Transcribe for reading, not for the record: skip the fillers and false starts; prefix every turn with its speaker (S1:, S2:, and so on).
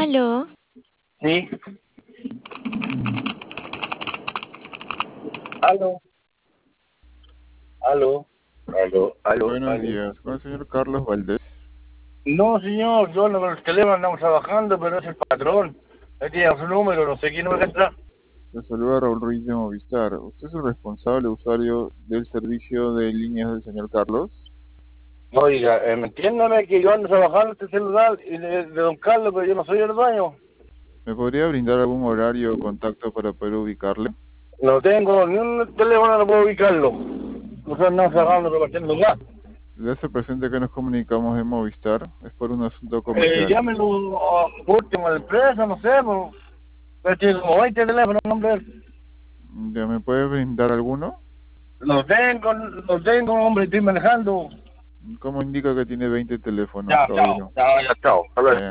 S1: Aló,
S2: Sí. Aló, aló, aló, aló,
S3: Buenos
S2: aló.
S3: días, con el señor Carlos Valdés.
S2: No, señor, yo no con el teléfono andamos trabajando, pero es el patrón. Él tiene su número, no sé quién número está.
S3: Le saluda Raúl Ruiz de Movistar. ¿Usted es el responsable usuario del servicio de líneas del señor Carlos?
S2: Oiga, entiéndame que yo ando trabajando este celular y de don Carlos, pero yo no soy el dueño.
S3: ¿Me podría brindar algún horario o contacto para poder ubicarle?
S2: No tengo ni un teléfono, no puedo ubicarlo. Nosotros andamos trabajando repartiendo gas.
S3: Le hace presente que nos comunicamos de Movistar. Es por un asunto comercial.
S2: Llámelo último a la empresa, no sé, pues. Pero tiene como 20 teléfonos, hombre.
S3: ¿Ya me puede brindar alguno?
S2: Hombre, estoy manejando.
S3: ¿Cómo indica que tiene 20 teléfonos,
S2: Chao, chao,
S3: caballero?
S2: chao, ya, chao. Hasta luego.